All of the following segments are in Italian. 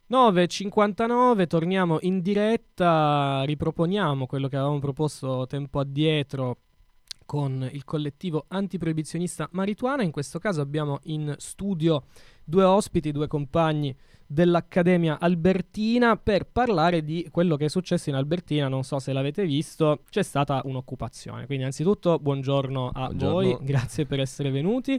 9:59, torniamo in diretta, riproponiamo quello che avevamo proposto tempo addietro con il collettivo antiproibizionista Marituana. In questo caso abbiamo in studio due ospiti, due compagni dell'Accademia Albertina per parlare di quello che è successo in Albertina. Non so se l'avete visto, c'è stata un'occupazione. Quindi anzitutto buongiorno a voi, grazie per essere venuti.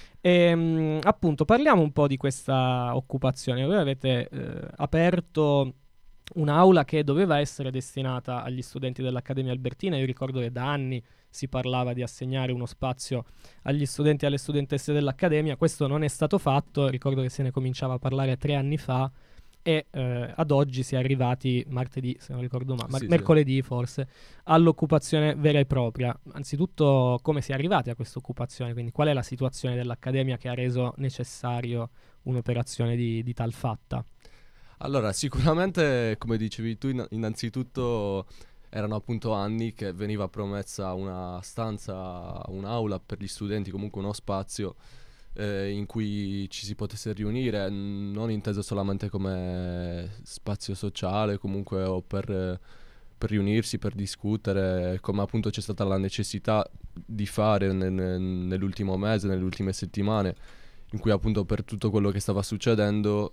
Appunto parliamo un po' di questa occupazione. Voi avete aperto un'aula che doveva essere destinata agli studenti dell'Accademia Albertina. Io ricordo che da anni si parlava di assegnare uno spazio agli studenti e alle studentesse dell'Accademia. Questo non è stato fatto, ricordo che se ne cominciava a parlare 3 anni fa e ad oggi si è arrivati martedì, se non ricordo male, mercoledì forse, all'occupazione vera e propria. Anzitutto come si è arrivati a questa occupazione, quindi qual è la situazione dell'Accademia che ha reso necessario un'operazione di tal fatta? Allora, sicuramente, come dicevi tu, innanzitutto erano appunto anni che veniva promessa una stanza, un'aula per gli studenti, comunque uno spazio in cui ci si potesse riunire, non inteso solamente come spazio sociale, comunque o per riunirsi, per discutere, come appunto c'è stata la necessità di fare nell'ultimo mese, nelle ultime settimane, in cui appunto per tutto quello che stava succedendo,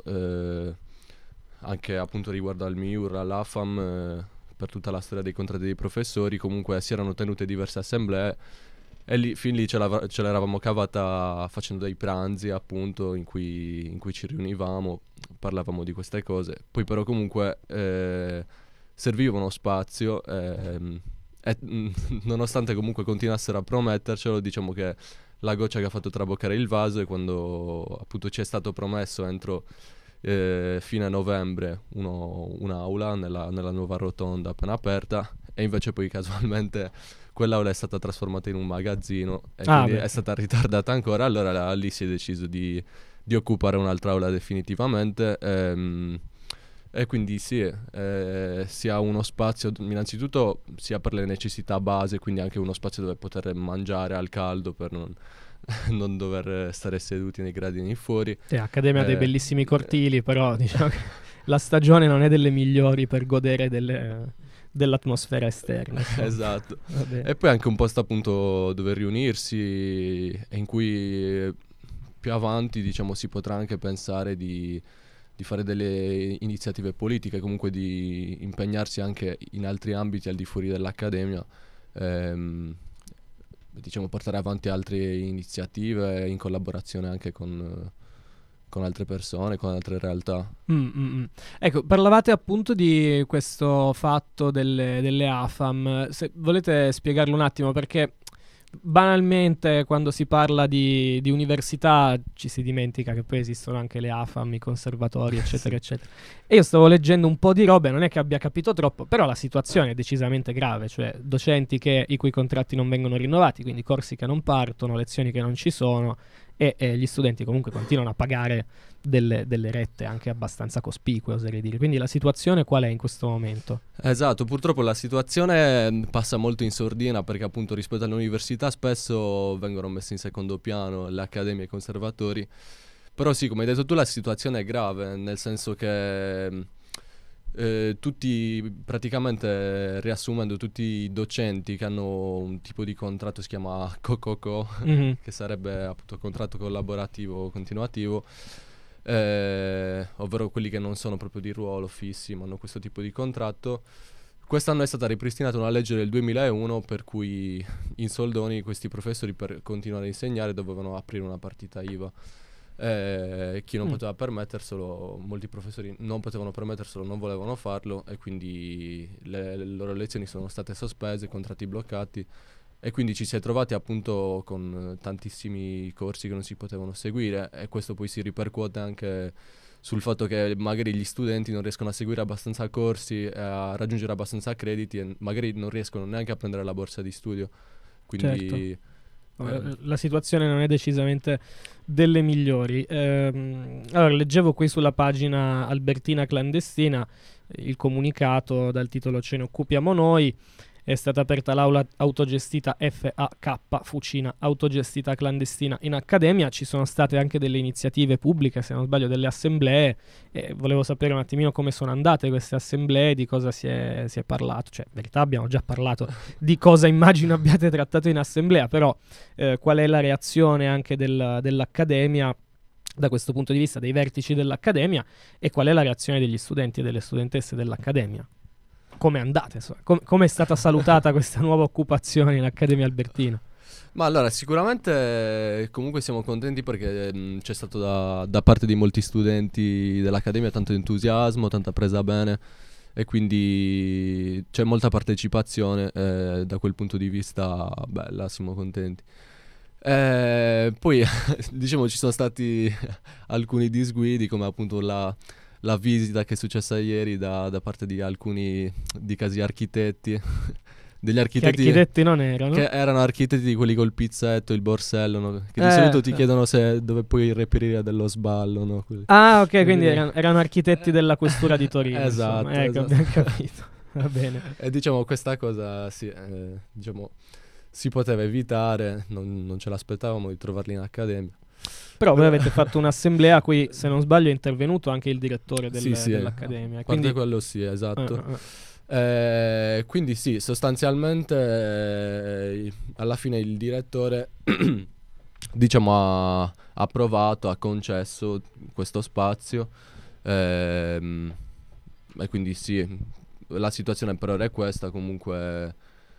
anche appunto riguardo al MIUR, all'AFAM, per tutta la storia dei contratti dei professori, comunque si erano tenute diverse assemblee e fin lì ce l'eravamo cavata facendo dei pranzi appunto in cui ci riunivamo, parlavamo di queste cose. Poi però comunque serviva uno spazio e nonostante comunque continuassero a promettercelo, diciamo che la goccia che ha fatto traboccare il vaso è quando appunto ci è stato promesso entro fine novembre un'aula nella nuova rotonda appena aperta, e invece poi casualmente quell'aula è stata trasformata in un magazzino e quindi è stata ritardata ancora. Allora lì si è deciso di occupare un'altra aula definitivamente, e quindi sì, si ha uno spazio innanzitutto sia per le necessità base, quindi anche uno spazio dove poter mangiare al caldo per non dover stare seduti nei gradini fuori. Accademia ha dei bellissimi cortili, però diciamo che la stagione non è delle migliori per godere dell'atmosfera esterna. Esatto. E poi anche un posto appunto dove riunirsi, e in cui più avanti diciamo si potrà anche pensare di fare delle iniziative politiche, comunque di impegnarsi anche in altri ambiti al di fuori dell'Accademia, diciamo portare avanti altre iniziative in collaborazione anche con altre persone, con altre realtà. Ecco, parlavate appunto di questo fatto delle AFAM. Se volete spiegarlo un attimo, perché banalmente quando si parla di università ci si dimentica che poi esistono anche le AFAM, i conservatori, eccetera, eccetera. E io stavo leggendo un po' di robe, non è che abbia capito troppo, però la situazione è decisamente grave, cioè docenti i cui contratti non vengono rinnovati, quindi corsi che non partono, lezioni che non ci sono, e gli studenti comunque continuano a pagare delle rette anche abbastanza cospicue, oserei dire. Quindi la situazione qual è in questo momento? Esatto, purtroppo la situazione passa molto in sordina, perché appunto rispetto all'università spesso vengono messi in secondo piano le accademie e i conservatori. Però sì, come hai detto tu, la situazione è grave, nel senso che tutti, praticamente riassumendo, tutti i docenti che hanno un tipo di contratto si chiama COCOCO, che sarebbe appunto contratto collaborativo continuativo, ovvero quelli che non sono proprio di ruolo fissi ma hanno questo tipo di contratto. Quest'anno è stata ripristinata una legge del 2001 per cui in soldoni questi professori, per continuare a insegnare, dovevano aprire una partita IVA. Chi non poteva permetterselo, molti professori non potevano permetterselo, non volevano farlo, e quindi le loro lezioni sono state sospese, contratti bloccati, e quindi ci si è trovati appunto con tantissimi corsi che non si potevano seguire, e questo poi si ripercuote anche sul fatto che magari gli studenti non riescono a seguire abbastanza corsi, a raggiungere abbastanza crediti, e magari non riescono neanche a prendere la borsa di studio. Quindi certo. La situazione non è decisamente delle migliori. Allora, leggevo qui sulla pagina Albertina Clandestina il comunicato dal titolo "Ce ne occupiamo noi", è stata aperta l'aula autogestita FAK, Fucina autogestita clandestina in accademia. Ci sono state anche delle iniziative pubbliche, se non sbaglio delle assemblee, e volevo sapere un attimino come sono andate queste assemblee, di cosa si è parlato. Cioè, in verità abbiamo già parlato di cosa immagino abbiate trattato in assemblea, però qual è la reazione anche dell'accademia da questo punto di vista, dei vertici dell'accademia, e qual è la reazione degli studenti e delle studentesse dell'accademia? Come è andata? Come è stata salutata questa nuova occupazione in Accademia Albertina? Ma allora, sicuramente comunque siamo contenti perché c'è stato da parte di molti studenti dell'Accademia tanto entusiasmo, tanta presa bene, e quindi c'è molta partecipazione, da quel punto di vista bella, siamo contenti. Poi diciamo ci sono stati alcuni disguidi, come appunto la visita che è successa ieri da parte di alcuni di casi architetti degli Che architetti architetti non erano? che erano architetti di quelli col pizzetto, il borsello, no? Che di solito ti sì. chiedono se dove puoi reperire dello sballo, no? Ah, ok, quindi Quindi- erano architetti della questura di Torino. Esatto, insomma. Ecco, esatto. abbiamo capito. Va bene. E diciamo questa cosa sì, diciamo si poteva evitare, non ce l'aspettavamo di trovarli in accademia. Però voi avete fatto un'assemblea a cui, se non sbaglio, è intervenuto anche il direttore Sì, sì, dell'Accademia. a parte Quindi, quello sì, esatto. eh. Quindi sì, sostanzialmente alla fine il direttore diciamo ha approvato, ha concesso questo spazio, e quindi sì, la situazione per ora è questa. Comunque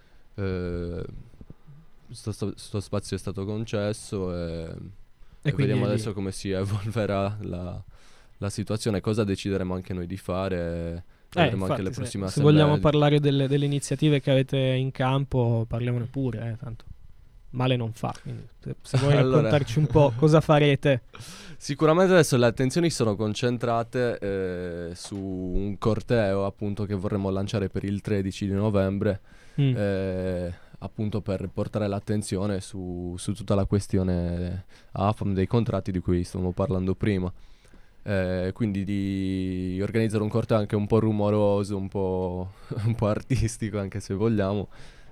sto spazio è stato concesso, e quindi vediamo è lì. adesso come si evolverà la situazione, cosa decideremo anche noi di fare. Vedremo anche Infatti, le prossime se assemblee. vogliamo parlare delle iniziative che avete in campo, parliamone pure, tanto male non fa. Quindi, se vuoi Allora, raccontarci un po' cosa farete. sicuramente adesso le attenzioni sono concentrate su un corteo appunto che vorremmo lanciare per il 13 di novembre, appunto per portare l'attenzione su tutta la questione AFAM dei contratti di cui stavamo parlando prima. Quindi di organizzare un corteo anche un po' rumoroso, un po' artistico anche se vogliamo,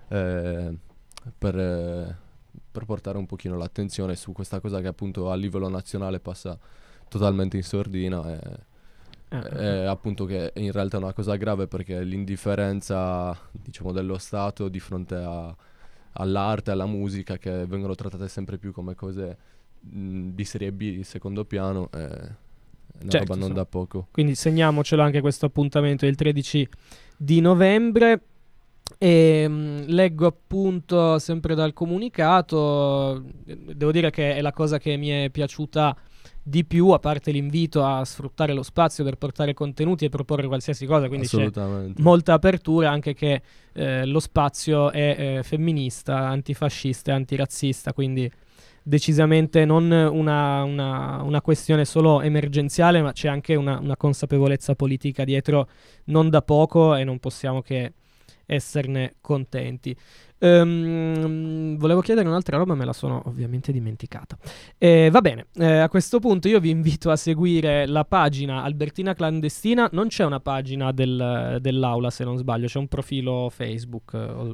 per portare un pochino l'attenzione su questa cosa che appunto a livello nazionale passa totalmente in sordina, e appunto che in realtà è una cosa grave, perché l'indifferenza diciamo dello Stato di fronte all'arte, alla musica, che vengono trattate sempre più come cose di serie B, di secondo piano, è una roba non da poco. Quindi segniamocelo anche questo appuntamento il 13 di novembre. E leggo appunto sempre dal comunicato, devo dire che è la cosa che mi è piaciuta di più, a parte l'invito a sfruttare lo spazio per portare contenuti e proporre qualsiasi cosa, quindi c'è molta apertura, anche che lo spazio è femminista, antifascista e antirazzista, quindi decisamente non una questione solo emergenziale, ma c'è anche una consapevolezza politica dietro non da poco, e non possiamo che esserne contenti. Volevo chiedere un'altra roba, me la sono ovviamente dimenticata. Va bene, a questo punto io vi invito a seguire la pagina Albertina Clandestina. Non c'è una pagina dell'aula, se non sbaglio, c'è un profilo Facebook.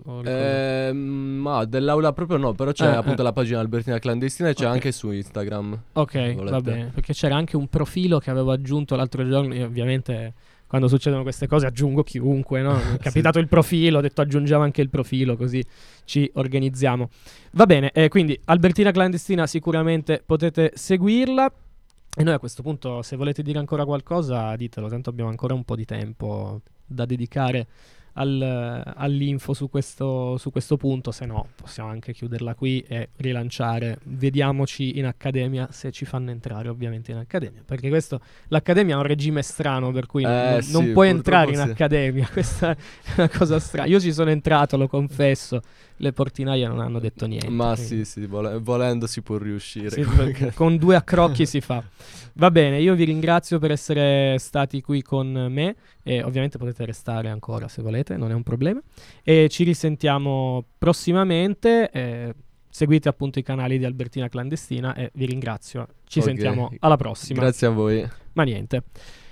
Ma dell'aula proprio no, però c'è appunto la pagina Albertina Clandestina, e c'è anche su Instagram. Ok, va bene, perché c'era anche un profilo che avevo aggiunto l'altro giorno. Io ovviamente quando succedono queste cose aggiungo chiunque, no? Mi è capitato il profilo, ho detto aggiungiamo anche il profilo, così ci organizziamo. Va bene, quindi Albertina Clandestina sicuramente potete seguirla. E noi a questo punto, se volete dire ancora qualcosa, ditelo, tanto abbiamo ancora un po' di tempo da dedicare all'info su questo punto, se no possiamo anche chiuderla qui e rilanciare. Vediamoci in accademia, se ci fanno entrare ovviamente in accademia, perché l'accademia è un regime strano, per cui non puoi entrare in accademia. Questa è una cosa strana. Io ci sono entrato, lo confesso, le portinaie non hanno detto niente. Ma quindi sì, volendo si può riuscire. Sì, con 2 accrocchi si fa. Va bene, io vi ringrazio per essere stati qui con me, e ovviamente potete restare ancora se volete, non è un problema, e ci risentiamo prossimamente. Seguite appunto i canali di Albertina Clandestina, e vi ringrazio. Ci sentiamo alla prossima. Grazie a voi. Ma niente.